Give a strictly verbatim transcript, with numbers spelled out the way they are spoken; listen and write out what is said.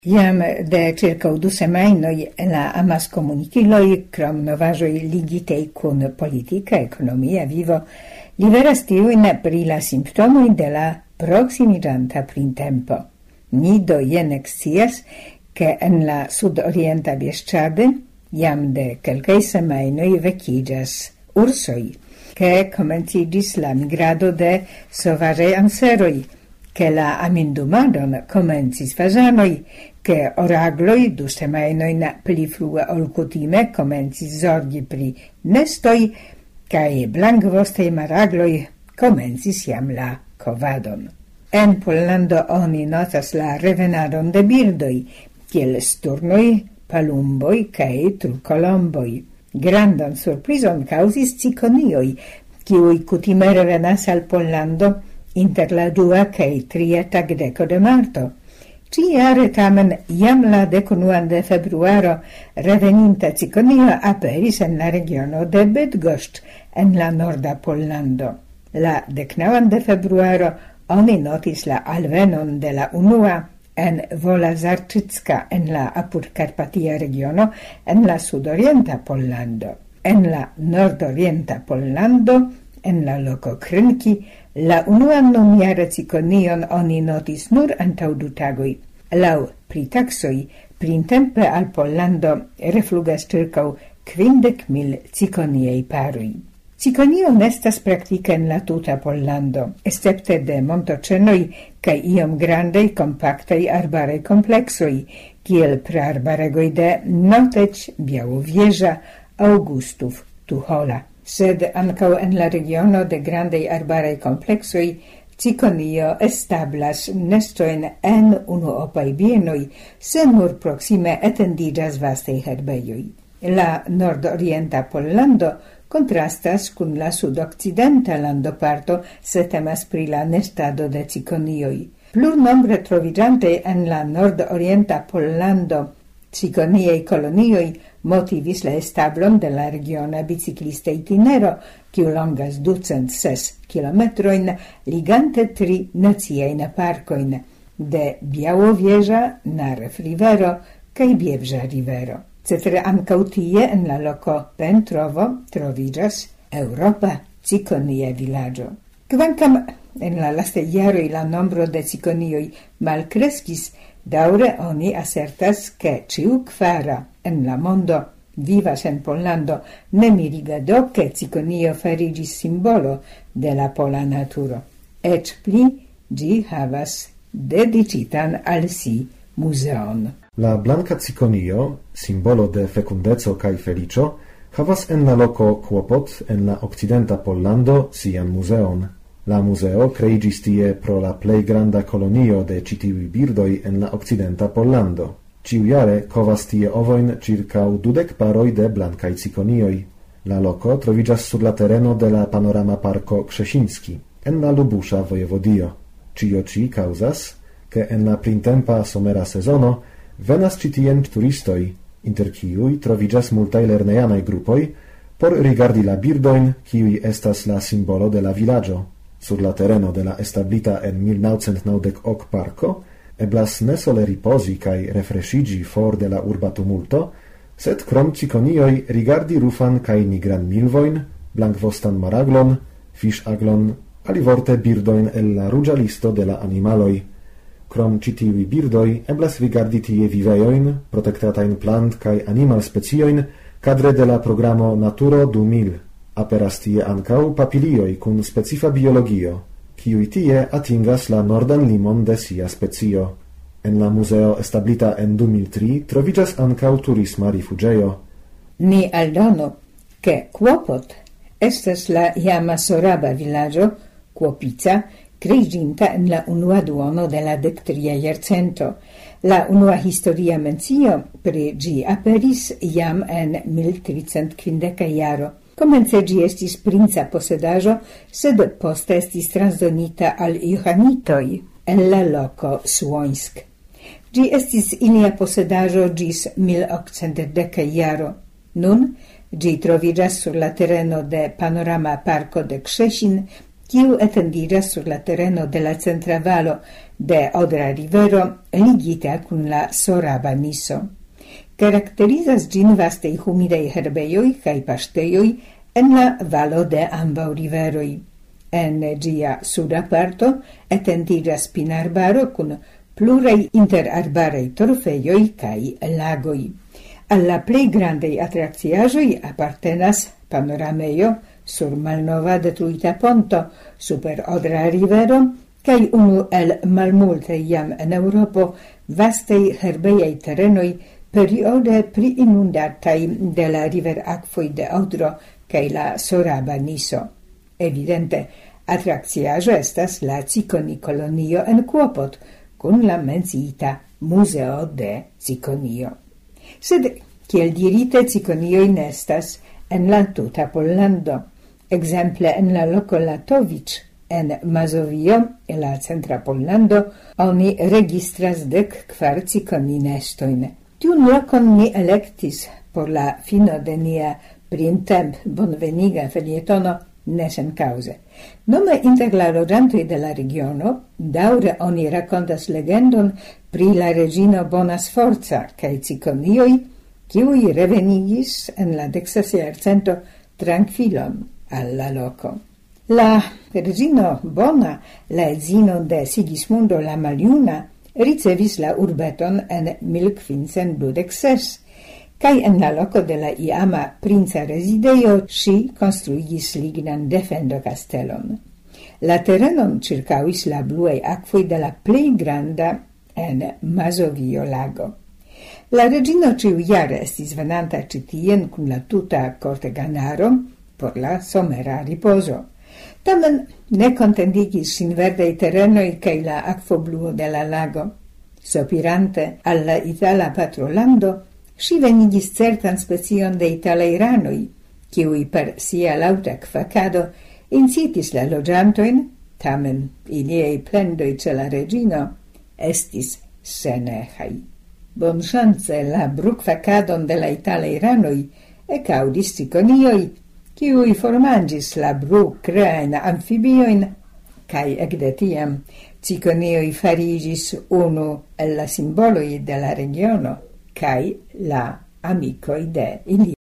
Jam de circa du semajnoj la amaskomunikiloj, krom novaĵoj ligitej kun politika, ekonomia vivo, liveras tiujn pri la simptomoj de la proksimiĝanta printempo. Ni do jen ekscias, ke en la sudorienta Bieszczady jam de kelkaj semajnoj vekiĝas ursoj, ke komenciĝis la migrado de sovaĝaj anseroj, che la amindumadon comencis fazanoi, che oragloi du semajnojn pli frue ol kutime comencis zorgi pri nestoi, cae blankvostei maragloi comencis jam la kovadon. En Pollando oni notas la revenadon de birdoi, kiel sturnoi, palumboi cae trucolomboi. Grandan surprizon causis cikonioi, kiui kutime revenas al Pollando inter la dua cae tria tagdeco de marto. Ciare tamen jam la decunuan de februaro reveninta ciconio aperis en la regiono de Bydgoszcz en la norda Pollando. La decnaŭan de februaro oni notis la alvenon de la unua en Wola Zarczycka en la apudkarpatia regiono en la sudorienta Pollando. En la nordorienta Pollando, en la loco Krynki, la unuan nomiare cikonion oni notis nur antaŭ du tagoj. Laŭ pritaksoj, printempe al Pollando reflugas ĉirkaŭ kvindek mil cikoniaj paroj. Cikonio nestas praktike en la tuta Pollando, escepte de montoĉenoj kaj iom grandaj kompaktaj arbaraj kompleksoj, kiel praarbaregoj de Noteć, Białowieża, Augustów, Tuchola. Sed ankaŭ en la regiono de grandaj arbaraj kompleksoj cikonio establas nestojn en unuopaj bienoj, se nur proksime etendiĝas vastaj herbejoj. La nordorienta Pollando kontrastas kun la sudokcidenta landoparto, se temas pri la nestado de cikonioj. Plurnombre troviĝantaj en la nordorienta Pollando cikoniaj kolonioj motivis la establon de la regiona biciclista itinero, kiu longas ducent ses kilometrojn, ligante tri naciajn parkojn de Białowieża, Narew rivero kaj Biewża rivero. Cetere ankaŭ tie en la loko Pentrovo troviĝas Eŭropa cikonia vilaĝo. Kvankam en la lastaj jaroj la nombro de cikonioj malkreskis, daŭre oni asertas, ke ĉiu kvara en la mondo vivas en Pollando, ne miriga do, ke cikonio fariĝis simbolo de la pola naturo. Eĉ pli, ĝi havas dediĉitan al si muzeon. La blanka cikonio, simbolo de fecundeco kaj feliĉo, havas en la loko Kłopot en la okcidenta Pollando sian muzeon. La museo kreiĝis tie pro la plej granda kolonio de ĉi tiuj birdoj en la okcidenta Pollando. Ĉiujare kovas tie ovojn ĉirkaŭ dudek paroj de blankaj cikonioj. La loko troviĝas sur la tereno de la panorama parko Krzesiński en la Lubusza vojevodio. Ĉio ĉi kaŭzas, ke en la printempa somera sezono venas ĉi tien turistoj, inter kiuj troviĝas multaj lernejanaj grupoj, por rigardi la birdojn, kiuj estas la simbolo de la vilaĝo. Sur la tereno de la establita en mil naŭcent naŭdek ok parko eblas ne sole ripozi kaj refreŝiĝi for de la urba tumulto, sed krom cikonioj rigardi rufan kaj nigran milvojn, blankvostan maraglon, fiŝaglon, alivorte birdojn el la ruĝa listo de la animaloj. Krom ĉi tiuj birdoj eblas rigardi tie vivejojn, protektatajn plant- kaj animalspeciojn kadre de la programo Naturo du mil. Aperas tie ankaŭ papilioj kun specifa biologio, kiuj tie atingas la nordan limon de sia specio. En la muzeo establita en du mil tri troviĝas ankaŭ turisma rifuĝejo. Ni aldonu, ke Kłopot estas la iama soraba vilaĝo Kłopica, kreiĝinta en la unua duono de la dektria jarcento. La unua historia mencio pri ĝi aperis jam en mil tricent kvindeka jaro. Komence ĝi estis princa posedaĵo, sed poste estis transdonita al johanitoj en la loko Słońsk. Ĝi estis ilia posedaĵo ĝis mil okcent deka jaro. Nun ĝi troviĝas sur la tereno de panorama parko de Krzecin, kiu etendiras sur la terreno de la centra valo de Odra rivero ligita kun la Soraba Niso. Caracterizas gin vastei humidei herbejoi cae pastejoi en la valo de ambau riveroi. En gia suda parto etendiras pinarbaro kun plurei interarbarei torfejoi cae lagoi. Alla plei grandei attracciagioi appartenas panorameio sur malnova detruita ponto super Odra rivero cae unu el malmulte iam en Europo vastei herbeiei terrenoi periode pri inundatai de la river aquoi de Odro cae la Soraba Niso. Evidente, attracciajo estas la Ciconi colonio en Kuopot, kun la menciita Museo de Ciconio. Sed, kiel dirite, Ciconioi nestas en la tuta Pollando. Exemple en la loco Latovic, en Mazovio, e la centra Pollando, oni registras dec kvar Ciconi nestoin. Tiun locon ni electis por la fino de nia printemp bonveniga felietono ne sen cause. Nome inter la loĝantoj de la regiono daŭre oni rakontas legendon pri la reĝino Bonasforca kaj Ciconioj, kiuj revenigis en la deksesa jarcento trankvilon al la loko. La reĝino Bona, la edzino de Sigismundo la Maljuna, ricevis la urbeton en mil quince dudek ses, kaj en la loko de la iama princa residejo ŝi konstruigis lignan defendo kastelon. La terenon ĉirkaŭis la bluaj akvoj de la plej granda en Mazovio lago. La reĝino ĉiujare estis venanta ĉi tien kun la tuta korteganaro por la somera ripozo. Tamen ne contendigis sin verdei terrenoi cae la akvobluo de la lago. Sopirante alla itala patrolando, si venigis certan specion de italairanoi, kiui per sia lauta kvakado incitis la loĝantojn, tamen iliei plendoi ce la regino estis senehai. Bonŝance la brukvakadon de la italairanoi ekaŭdis Ciconioj, kiui formangis la bruk-kreajn amfibioin, kai ekde tiam Ciconioj farigis unu el la simboloi de la regiono, kai la amikoj de ili.